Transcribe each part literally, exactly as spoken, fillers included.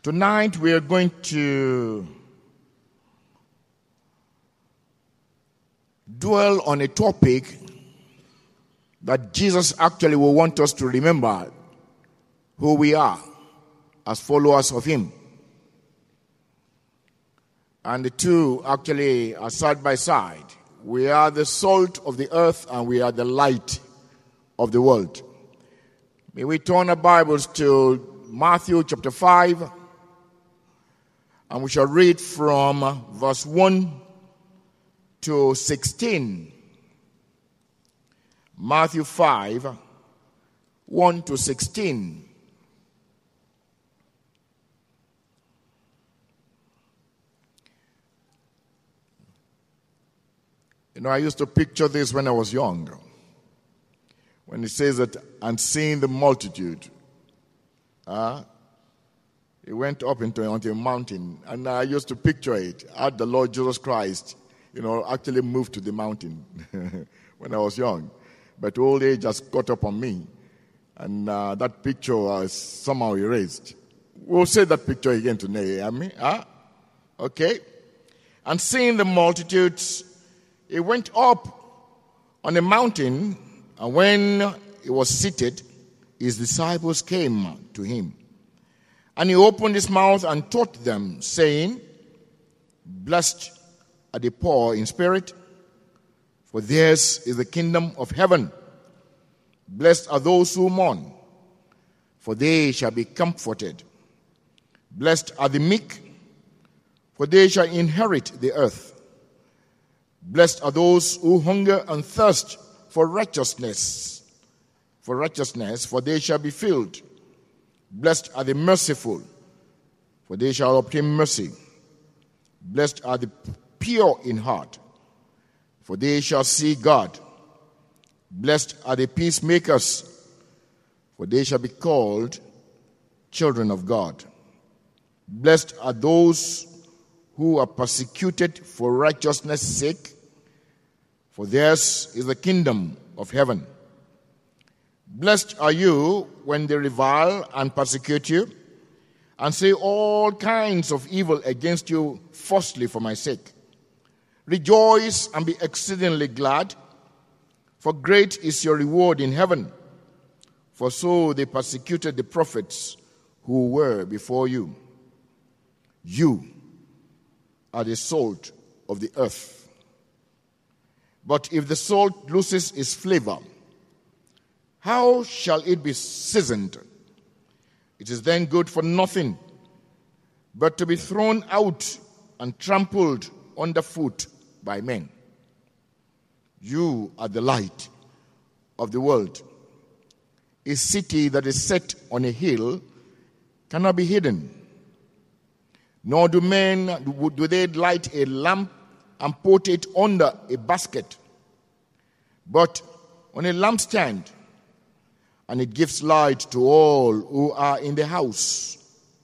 Tonight we are going to dwell on a topic that Jesus actually will want us to remember who we are as followers of Him. And the two actually are side by side. We are the salt of the earth and we are the light of the world. May we turn our Bibles to Matthew chapter five, and we shall read from verse one to sixteen. Matthew five, one to sixteen. You know, I used to picture this when I was young. When it says that, and seeing the multitude, uh, he went up into, onto a mountain, and I used to picture it, how the Lord Jesus Christ, you know, actually moved to the mountain when I was young. But old age has caught up on me, and uh, that picture was somehow erased. We'll say that picture again today, I mean, huh? Okay. And seeing the multitudes, he went up on a mountain, and when he was seated, his disciples came to him. And he opened his mouth and taught them, saying, Blessed are the poor in spirit, for theirs is the kingdom of heaven. Blessed are those who mourn, for they shall be comforted. Blessed are the meek, for they shall inherit the earth. Blessed are those who hunger and thirst for righteousness, for righteousness, for they shall be filled. Blessed are the merciful, for they shall obtain mercy. Blessed are the pure in heart, for they shall see God. Blessed are the peacemakers, for they shall be called children of God. Blessed are those who are persecuted for righteousness' sake, for theirs is the kingdom of heaven. Blessed are you when they revile and persecute you, and say all kinds of evil against you falsely for my sake. Rejoice and be exceedingly glad, for great is your reward in heaven. For so they persecuted the prophets who were before you. You are the salt of the earth. But if the salt loses its flavor, how shall it be seasoned? It is then good for nothing, but to be thrown out and trampled underfoot by men. You are the light of the world. A city that is set on a hill cannot be hidden. Nor do men, do they light a lamp and put it under a basket, but on a lampstand, and it gives light to all who are in the house.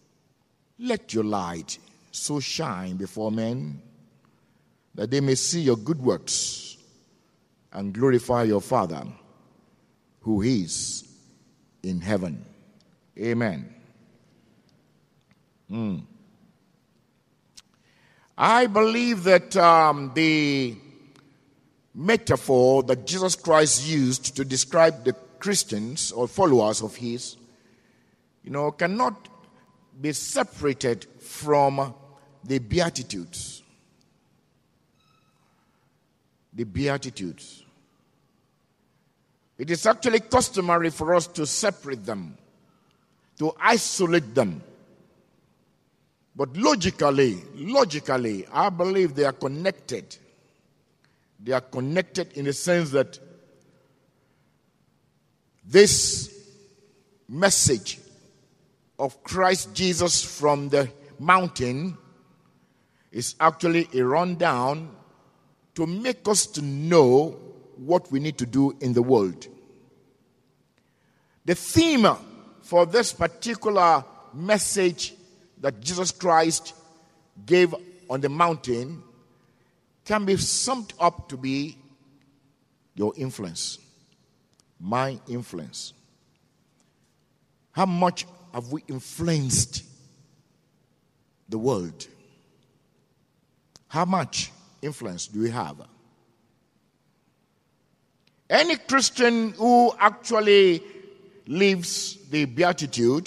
Let your light so shine before men that they may see your good works and glorify your Father who is in heaven. Amen. Hmm. I believe that um, the metaphor that Jesus Christ used to describe the Christians or followers of His, you know, cannot be separated from the Beatitudes. The Beatitudes. It is actually customary for us to separate them, to isolate them. But logically, logically, I believe they are connected. They are connected in the sense that this message of Christ Jesus from the mountain is actually a rundown to make us to know what we need to do in the world. The theme for this particular message that Jesus Christ gave on the mountain can be summed up to be your influence, my influence. How much have we influenced the world. How much influence do we have? Any Christian who actually lives the Beatitude,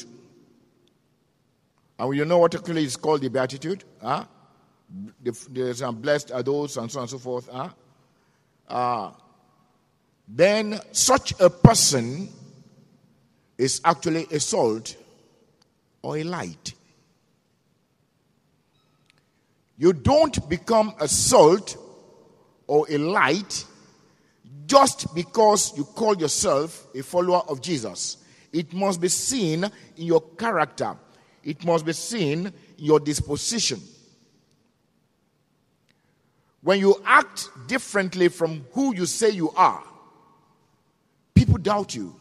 and you know what actually is called the Beatitude? Huh? There's um, blessed are those and so on and so forth. Huh? Uh, then such a person is actually a salt or a light. You don't become a salt or a light just because you call yourself a follower of Jesus. It must be seen in your character. It must be seen in your disposition. When you act differently from who you say you are, people doubt you.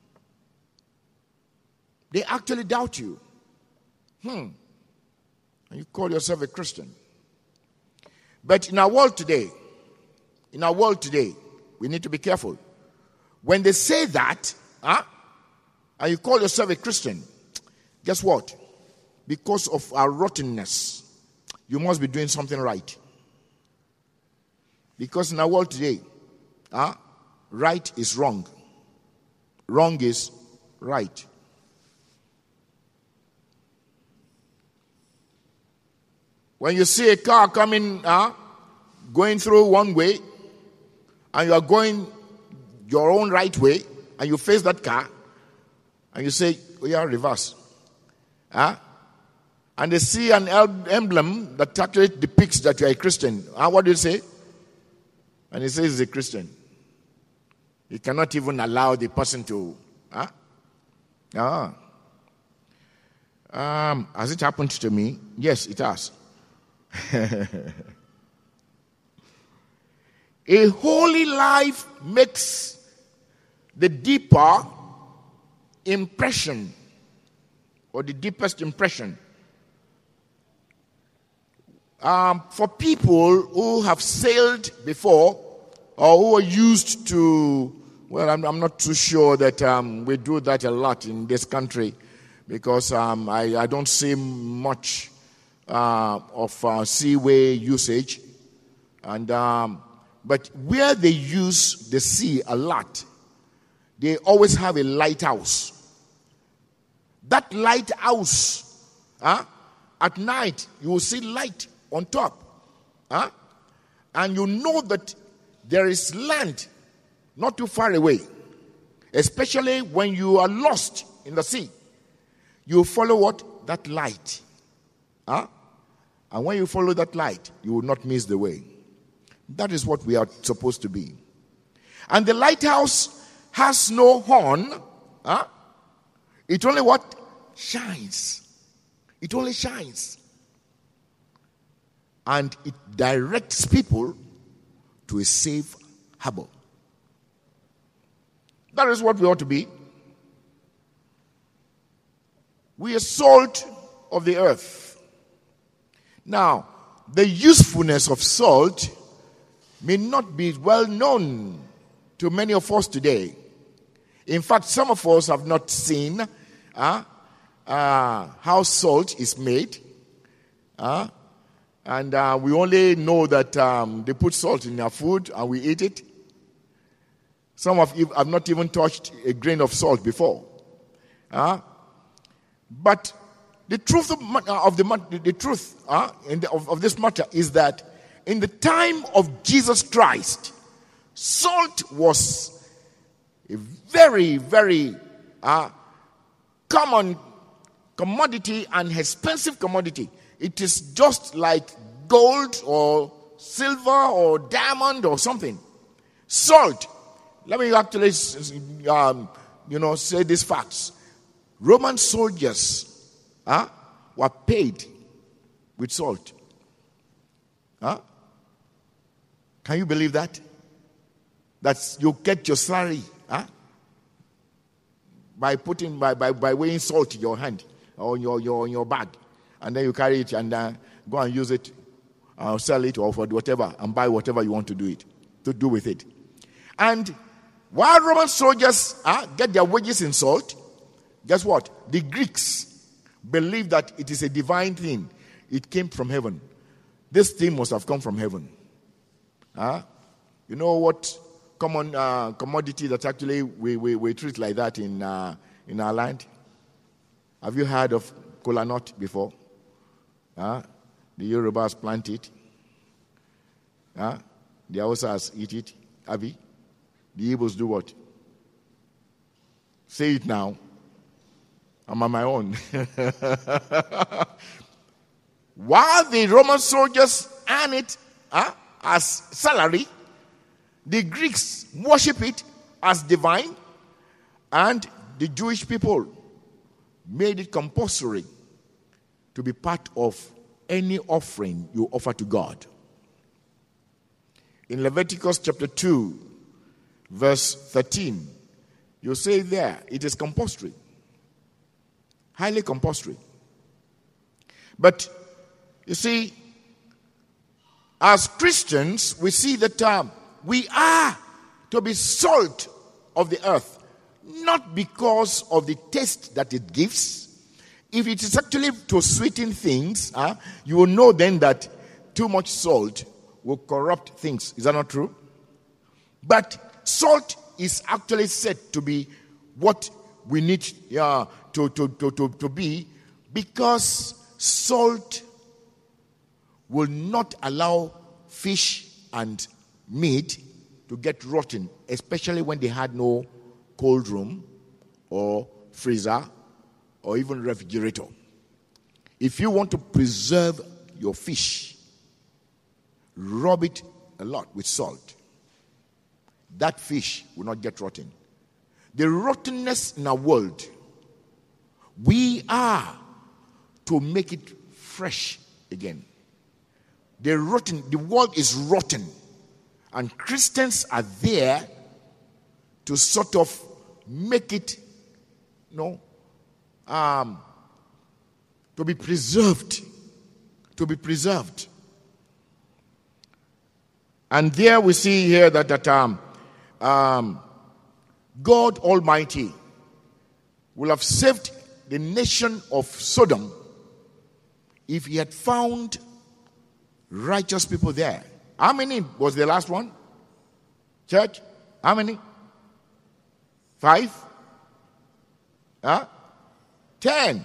They actually doubt you. Hmm. And you call yourself a Christian. But in our world today, in our world today, we need to be careful. When they say that, huh, and you call yourself a Christian, guess what? Because of our rottenness, you must be doing something right. Because in our world today, huh, right is wrong. Wrong is right. When you see a car coming, uh, going through one way, and you are going your own right way, and you face that car, and you say, oh yeah, reverse. Huh? And they see an emblem that actually depicts that you are a Christian. Huh? What do you say? And he says he's a Christian. He cannot even allow the person to... Huh? Ah. Um, has it happened to me? Yes, it has. A holy life makes the deeper impression, or the deepest impression. Um, for people who have sailed before, or who are used to, well, I'm, I'm not too sure that um, we do that a lot in this country, because um, I, I don't see much uh, of uh, seaway usage. And um, but where they use the sea a lot, they always have a lighthouse. That lighthouse, huh, at night, you will see light on top. Huh? And you know that there is land not too far away. Especially when you are lost in the sea. You follow what? That light. Huh? And when you follow that light, you will not miss the way. That is what we are supposed to be. And the lighthouse has no horn. Huh? It only what? Shines. It only shines. And it directs people to a safe harbor. That is what we ought to be. We are salt of the earth. Now, the usefulness of salt may not be well known to many of us today. In fact, some of us have not seen uh, uh, how salt is made. Uh, and uh, we only know that um, they put salt in our food and we eat it. Some of you have not even touched a grain of salt before. Uh, but the truth of, of the, the truth uh, in the, of, of this matter is that in the time of Jesus Christ, salt was a very, very uh, common commodity and expensive commodity. It is just like gold or silver or diamond or something. Salt. Let me actually, um, you know, say these facts. Roman soldiers uh, were paid with salt. Huh? Can you believe that? That's you get your salary huh? by putting by, by, by weighing salt in your hand or in your, your, in your bag, and then you carry it and uh, go and use it, or uh, sell it, or for whatever, and buy whatever you want to do it to do with it. And while Roman soldiers uh, get their wages in salt, guess what? The Greeks believe that it is a divine thing. It came from heaven. This thing must have come from heaven. Huh? You know what common uh, commodity that actually we, we, we treat like that in uh, in our land? Have you heard of kola nut before? Huh? The Yorubas plant it. Huh? The Hausas eat it. Abi? The Igbos do what? Say it now. I'm on my own. While the Roman soldiers earn it uh, as salary, the Greeks worship it as divine, and the Jewish people made it compulsory to be part of any offering you offer to God. In Leviticus chapter two, verse thirteen, you say there, it is compulsory. Highly compulsory. But, you see, as Christians, we see that um, we are to be salt of the earth, not because of the taste that it gives. If it is actually to sweeten things, uh, you will know then that too much salt will corrupt things. Is that not true? But salt is actually said to be what we need uh, to, to, to, to, to be, because salt will not allow fish and meat to get rotten, especially when they had no cold room or freezer or even refrigerator. If you want to preserve your fish, rub it a lot with salt. That fish will not get rotten. The rottenness in our world, we are to make it fresh again. The rotten, the world is rotten, and Christians are there to sort of make it, you know, um, to be preserved, to be preserved. And there we see here that that um, um, God Almighty will have saved the nation of Sodom if he had found righteous people there. How many was the last one? Church? How many? Five? Huh? Ten.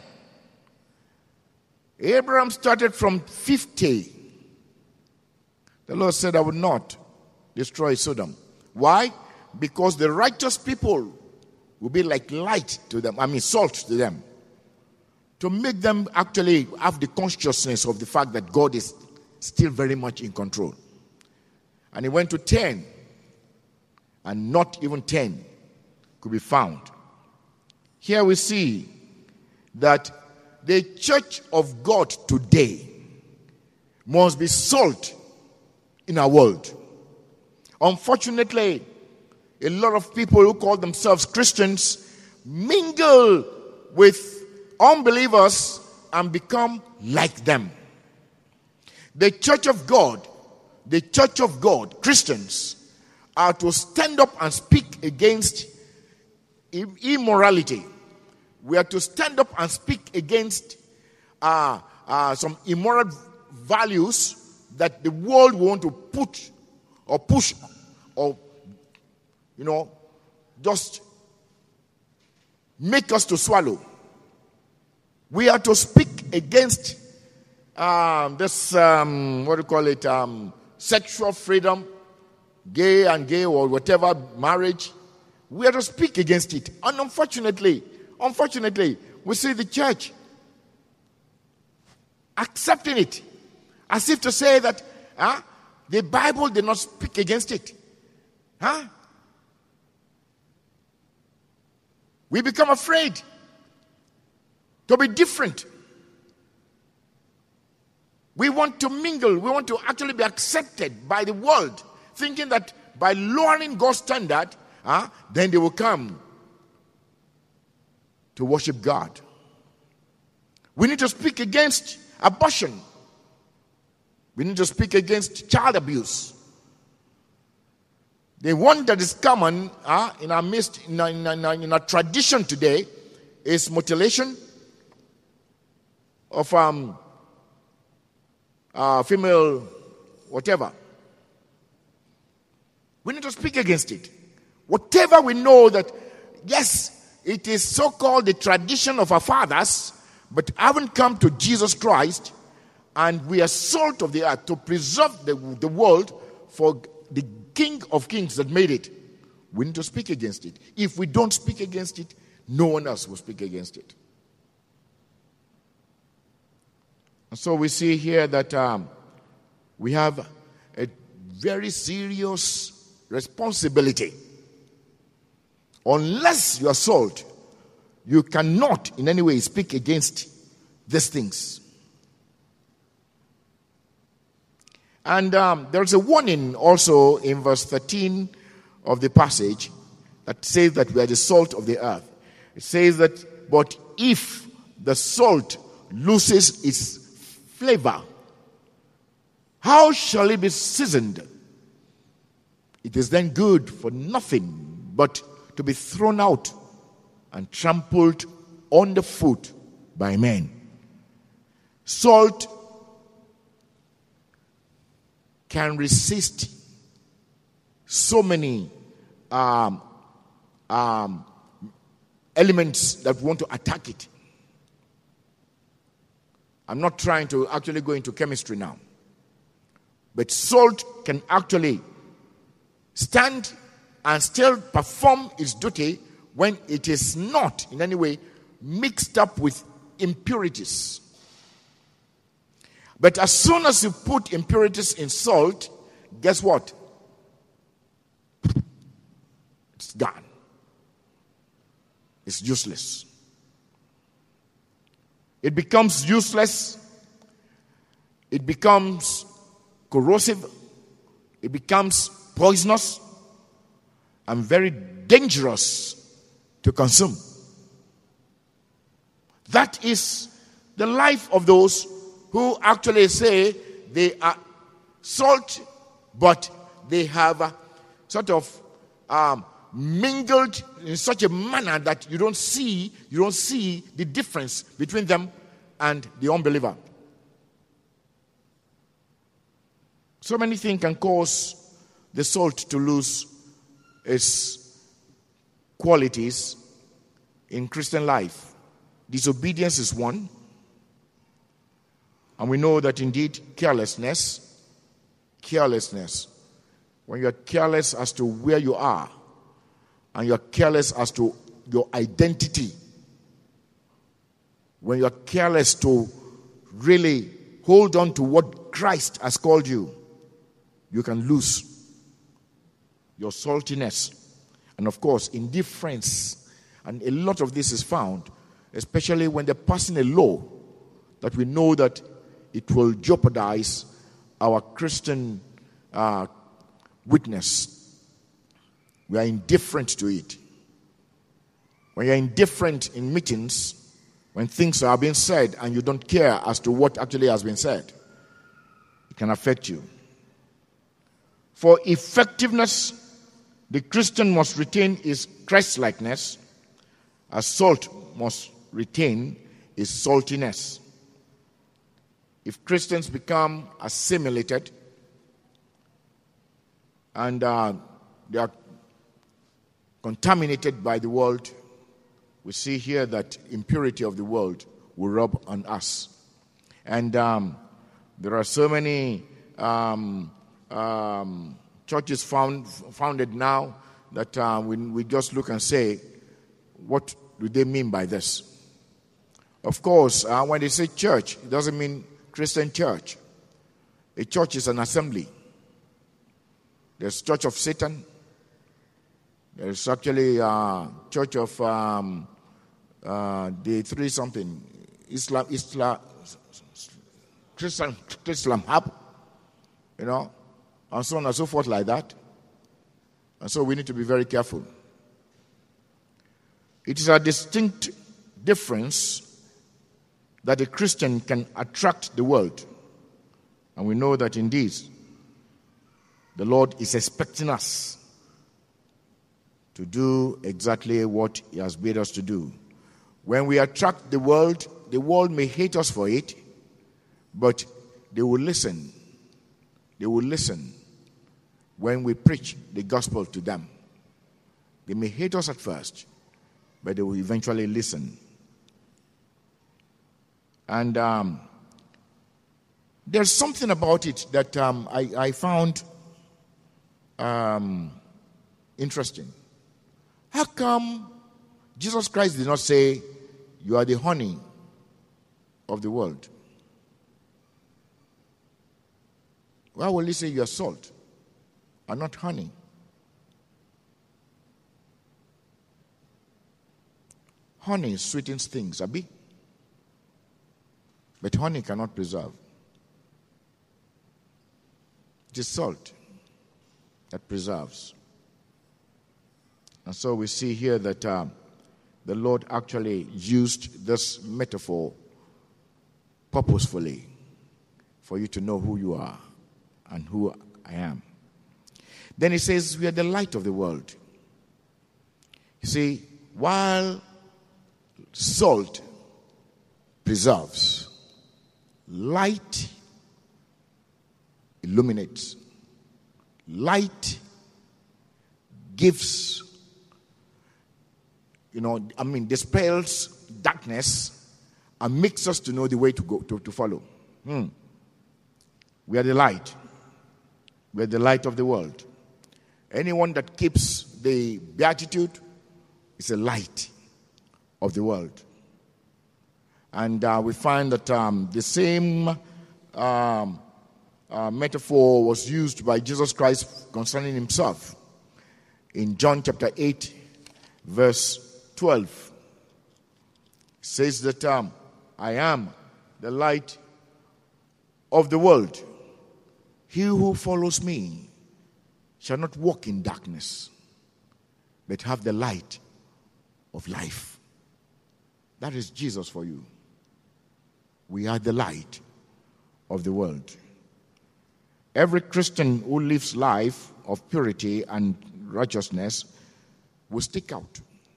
Abraham started from fifty. The Lord said, I would not destroy Sodom. Why? Because the righteous people will be like light to them, I mean salt to them, to make them actually have the consciousness of the fact that God is still very much in control. And he went to ten, and not even ten could be found. Here we see that the church of God today must be salt in our world. Unfortunately, a lot of people who call themselves Christians mingle with unbelievers and become like them. The church of God, the church of God, Christians, are to stand up and speak against immorality. We are to stand up and speak against uh, uh, some immoral values that the world will want to put or push or, you know, just make us to swallow. We are to speak against um, this, um, what do you call it, um, sexual freedom, gay and gay or whatever, marriage. We are to speak against it. And unfortunately, unfortunately, we see the church accepting it, as if to say that huh, the Bible did not speak against it. Huh? We become afraid to be different. We want to mingle. We want to actually be accepted by the world, thinking that by lowering God's standard, huh, then they will come to worship God. We need to speak against abortion. We need to speak against child abuse. The one that is common uh, in our midst, in our, in, our, in our tradition today, is mutilation of um, uh, female, whatever. We need to speak against it. Whatever we know that, yes, it is so-called the tradition of our fathers, but haven't come to Jesus Christ, and we are salt of the earth to preserve the, the world for the King of Kings that made it. We need to speak against it. If we don't speak against it, no one else will speak against it. And so we see here that um, we have a very serious responsibility. Unless you are salt, you cannot in any way speak against these things. And um, there's a warning also in verse thirteen of the passage that says that we are the salt of the earth. It says that, but if the salt loses its flavor, how shall it be seasoned? It is then good for nothing but to be thrown out and trampled underfoot by men. Salt can resist so many um, um, elements that want to attack it. I'm not trying to actually go into chemistry now. But salt can actually stand and still perform its duty when it is not in any way mixed up with impurities. But as soon as you put impurities in salt, guess what? It's gone. It's useless. It becomes useless. It becomes corrosive. It becomes poisonous and very dangerous to consume. That is the life of those who actually say they are salt, but they have uh, sort of um, mingled in such a manner that you don't see, you don't see the difference between them and the unbeliever. So many things can cause the salt to lose its qualities in Christian life. Disobedience is one. And we know that indeed carelessness, carelessness, when you are careless as to where you are, and you are careless as to your identity, when you are careless to really hold on to what Christ has called you, you can lose your saltiness. And of course, indifference. And a lot of this is found, especially when they're passing a law that we know that it will jeopardize our Christian uh, witness. We are indifferent to it. When you're indifferent in meetings, when things are being said and you don't care as to what actually has been said, it can affect you. For effectiveness, the Christian must retain his Christ-likeness, as salt must retain its saltiness. If Christians become assimilated and uh, they are contaminated by the world, we see here that impurity of the world will rub on us. And um, there are so many um, um, churches found, founded now that uh, we, we just look and say, what do they mean by this? Of course, uh, when they say church, it doesn't mean Christian church. A church is an assembly. There's Church of Satan. There's actually a Church of um, uh, the three something Islam, Islam, Christian, Islam Hub, you know, and so on and so forth like that. And so we need to be very careful. It is a distinct difference that a Christian can attract the world. And we know that indeed the Lord is expecting us to do exactly what He has bid us to do. When we attract the world, the world may hate us for it, but they will listen. They will listen when we preach the gospel to them. They may hate us at first, but they will eventually listen. And um, there's something about it that um, I, I found um, interesting. How come Jesus Christ did not say, "You are the honey of the world"? Why will he say you are salt and not honey? Honey sweetens things, Abi. But honey cannot preserve. It is salt that preserves. And so we see here that uh, the Lord actually used this metaphor purposefully for you to know who you are and who I am. Then he says, we are the light of the world. You see, while salt preserves, light illuminates. Light gives, you know, I mean, dispels darkness and makes us to know the way to go, to, to follow. Hmm. We are the light. We are the light of the world. Anyone that keeps the beatitude is a light of the world. And uh, we find that um, the same um, uh, metaphor was used by Jesus Christ concerning himself in John chapter eight, verse twelve. It says that um, I am the light of the world. He who follows me shall not walk in darkness, but have the light of life. That is Jesus for you. We are the light of the world. Every Christian who lives life of purity and righteousness will stick out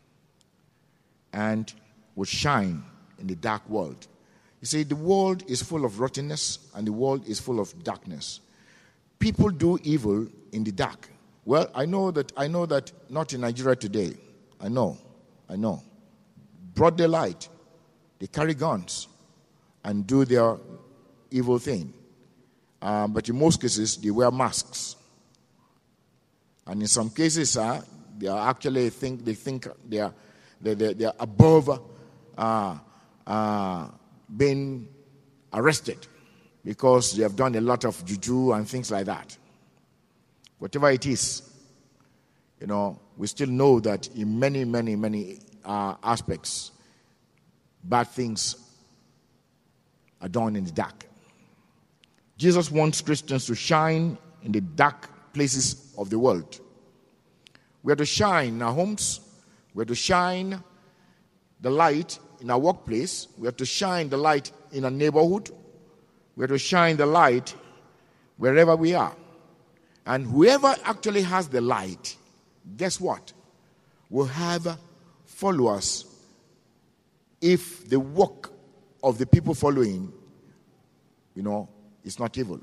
and will shine in the dark world. You see, the world is full of rottenness and the world is full of darkness. People do evil in the dark. Well, I know that I know that not in Nigeria today. I know. I know. Broad daylight. They carry guns and do their evil thing. Um, but in most cases, they wear masks. And in some cases, uh, they are actually think they think they are they they, they are above uh, uh, being arrested because they have done a lot of juju and things like that. Whatever it is, you know, we still know that in many, many, many uh, aspects, bad things are done in the dark. Jesus wants Christians to shine in the dark places of the world. We are to shine in our homes. We are to shine the light in our workplace. We are to shine the light in our neighborhood. We are to shine the light wherever we are. And whoever actually has the light, guess what? Will have followers if the work of the people following, you know, is not evil.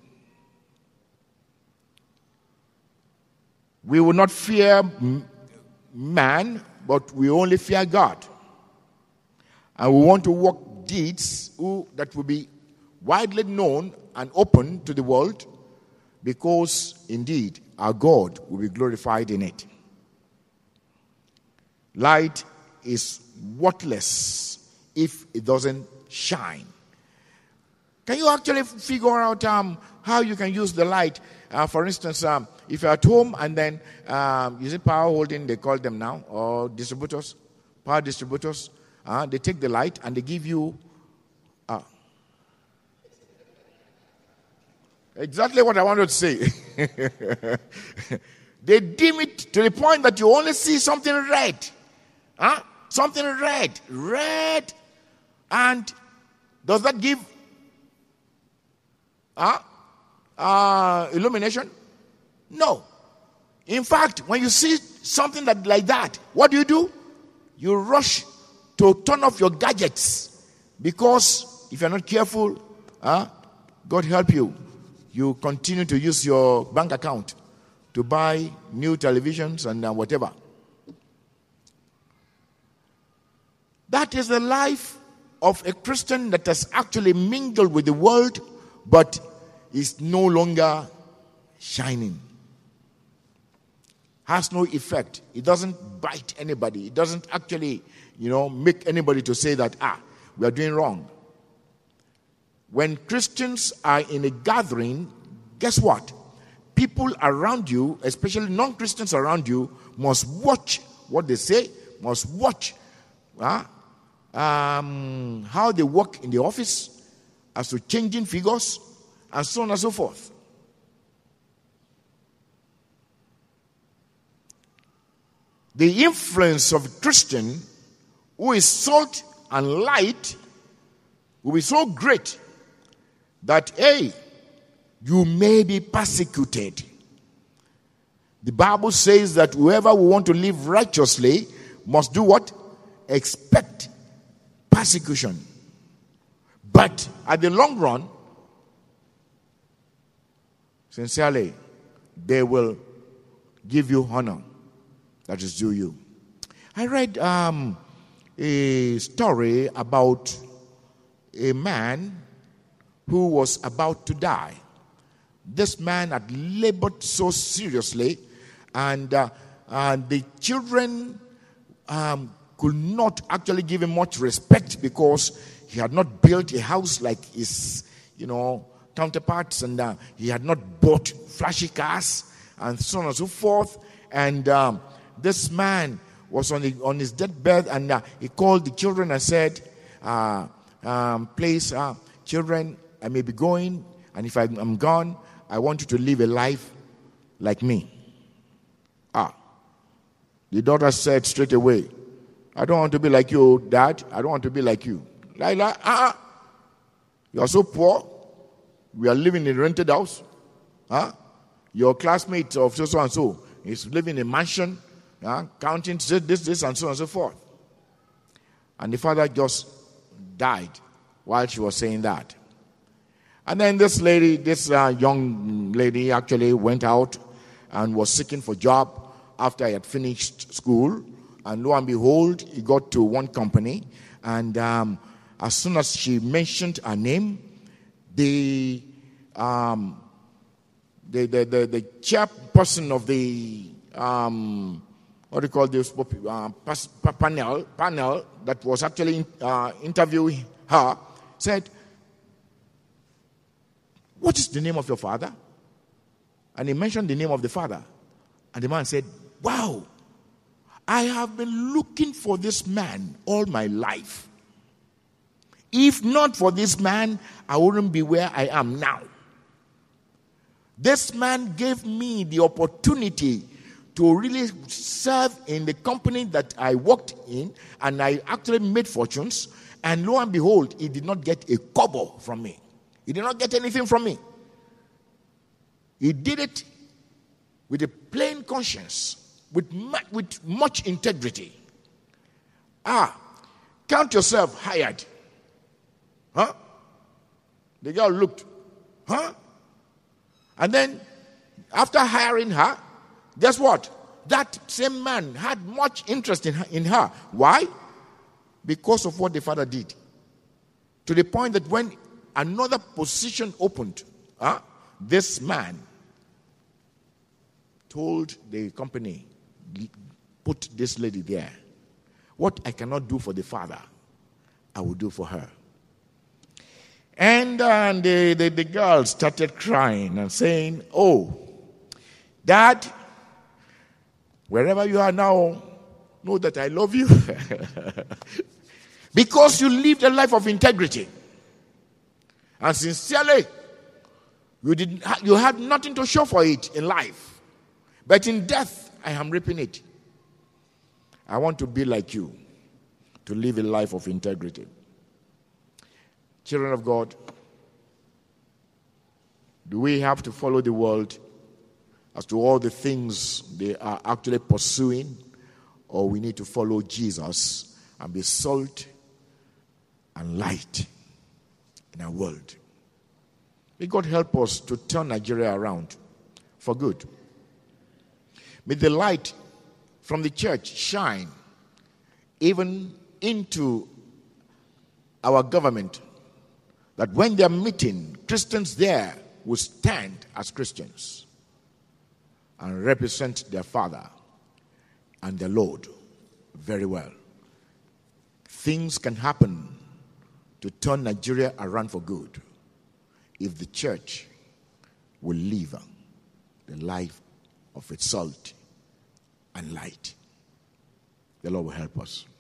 We will not fear man, but we only fear God. And we want to work deeds who, that will be widely known and open to the world, because indeed our God will be glorified in it. Light is worthless if it doesn't shine. Can you actually figure out um, how you can use the light? Uh, for instance, um, if you're at home and then, um, is it power holding, they call them now, or distributors, power distributors, uh, they take the light and they give you uh, exactly what I wanted to say. They dim it to the point that you only see something red. Huh? Something red. Red. And does that give uh, uh, illumination? No. In fact, when you see something that like that, what do you do? You rush to turn off your gadgets, because if you're not careful, uh, God help you. You continue to use your bank account to buy new televisions and uh, whatever. That is the life of a Christian that has actually mingled with the world, but is no longer shining. Has no effect. It doesn't bite anybody. It doesn't actually, you know, make anybody to say that, ah, we are doing wrong. When Christians are in a gathering, guess what? People around you, especially non-Christians around you, must watch what they say, must watch uh, um, how they work in the office, as to changing figures, and so on and so forth. The influence of a Christian who is salt and light will be so great that, hey, you may be persecuted. The Bible says that whoever will want to live righteously must do what? Expect persecution. But at the long run, sincerely, they will give you honor that is due you. I read um, a story about a man who was about to die. This man had labored so seriously, and, uh, and the children um, could not actually give him much respect because he had not built a house like his, you know, counterparts, and uh, he had not bought flashy cars, and so on and so forth. And um, this man was on, the, on his deathbed, and uh, he called the children and said, uh, um, please, uh, children, I may be going, and if I'm gone, I want you to live a life like me. Ah. The daughter said straight away, I don't want to be like you, Dad. I don't want to be like you. Lila, ah, you are so poor. We are living in a rented house. Huh? Your classmate of so, so and so is living in a mansion, huh? Counting this, this, and so on and so forth. And the father just died while she was saying that. And then this lady, this uh, young lady actually went out and was seeking for a job after he had finished school. And lo and behold, he got to one company. And um, as soon as she mentioned her name, the, um, the, the, the, the chairperson of the, um, what do you call this, uh, panel, panel that was actually uh, interviewing her said, what is the name of your father? And he mentioned the name of the father. And the man said, wow, I have been looking for this man all my life. If not for this man, I wouldn't be where I am now. This man gave me the opportunity to really serve in the company that I worked in, and I actually made fortunes. And lo and behold, he did not get a kobo from me. He did not get anything from me. He did it with a plain conscience, with much, with much integrity. Ah, count yourself hired. Huh? The girl looked. Huh? And then, after hiring her, guess what? That same man had much interest in her. In her. Why? Because of what the father did. To the point that when another position opened, huh, this man told the company, put this lady there. What I cannot do for the father, I will do for her. And uh, the, the, the girl started crying and saying, oh, Dad, wherever you are now, know that I love you. Because you lived a life of integrity. And sincerely, you did you had nothing to show for it in life. But in death, I am reaping it. I want to be like you, to live a life of integrity. Children of God, do we have to follow the world as to all the things they are actually pursuing, or we need to follow Jesus and be salt and light in our world? May God help us to turn Nigeria around for good. May the light from the church shine even into our government, that when they are meeting, Christians there will stand as Christians and represent their Father and their Lord very well. Things can happen to turn Nigeria around for good if the church will live the life of its salt and light. The Lord will help us.